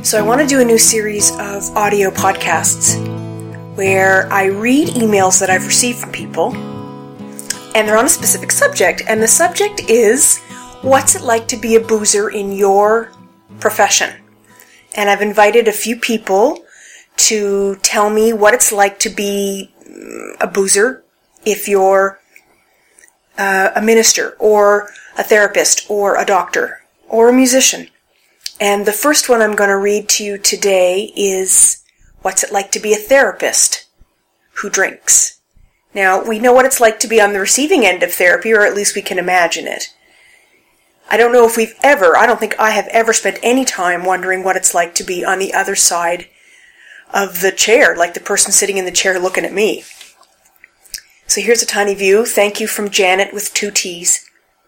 So I want to do a new series of audio podcasts where I read emails that I've received from people, and they're on a specific subject, and the subject is, what's it like to be a boozer in your profession? And I've invited a few people to tell me what it's like to be a boozer if you're a minister, or a therapist, or a doctor, or a musician. And the first one I'm going to read to you today is, what's it like to be a therapist who drinks? Now, we know what it's like to be on the receiving end of therapy, or at least we can imagine it. I don't know if I don't think I have ever spent any time wondering what it's like to be on the other side of the chair, like the person sitting in the chair looking at me. So here's a tiny view. Thank you from Janet with 2 T's.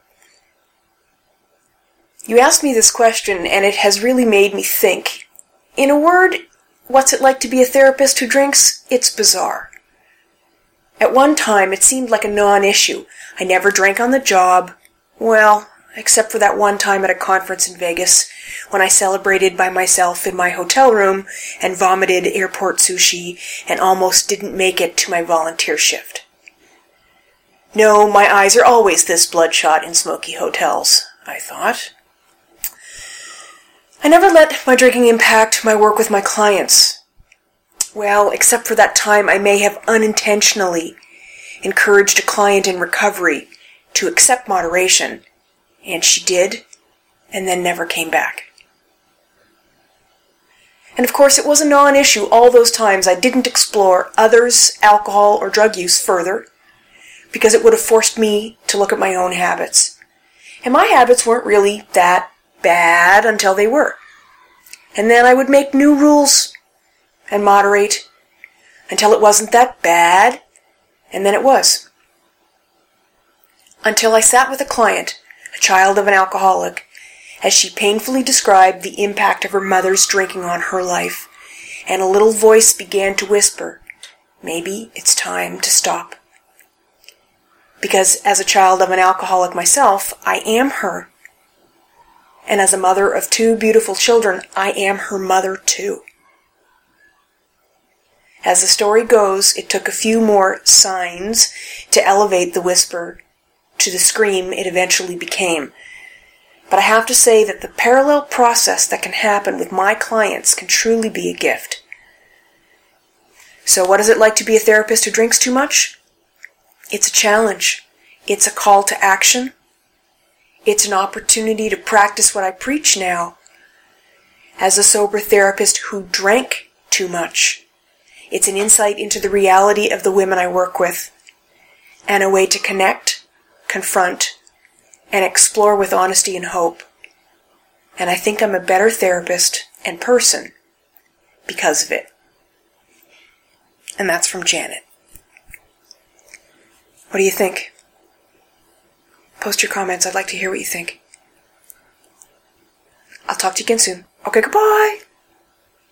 You asked me this question, and it has really made me think. In a word, what's it like to be a therapist who drinks? It's bizarre. At one time, it seemed like a non-issue. I never drank on the job. Well, except for that one time at a conference in Vegas, when I celebrated by myself in my hotel room and vomited airport sushi and almost didn't make it to my volunteer shift. No, my eyes are always this bloodshot in smoky hotels, I thought. I never let my drinking impact my work with my clients. Well, except for that time I may have unintentionally encouraged a client in recovery to accept moderation, and she did, and then never came back. And of course it was a non-issue all those times I didn't explore others' alcohol or drug use further, because it would have forced me to look at my own habits. And my habits weren't really that bad until they were. And then I would make new rules and moderate until it wasn't that bad, and then it was. Until I sat with a client, a child of an alcoholic, as she painfully described the impact of her mother's drinking on her life, and a little voice began to whisper, maybe it's time to stop. Because as a child of an alcoholic myself, I am her. And as a mother of 2 beautiful children, I am her mother too. As the story goes, it took a few more signs to elevate the whisper to the scream it eventually became. But I have to say that the parallel process that can happen with my clients can truly be a gift. So what is it like to be a therapist who drinks too much? It's a challenge. It's a call to action. It's an opportunity to practice what I preach now. As a sober therapist who drank too much, it's an insight into the reality of the women I work with, and a way to connect, confront, and explore with honesty and hope. And I think I'm a better therapist and person because of it. And that's from Janet. What do you think? Post your comments. I'd like to hear what you think. I'll talk to you again soon. Okay, goodbye!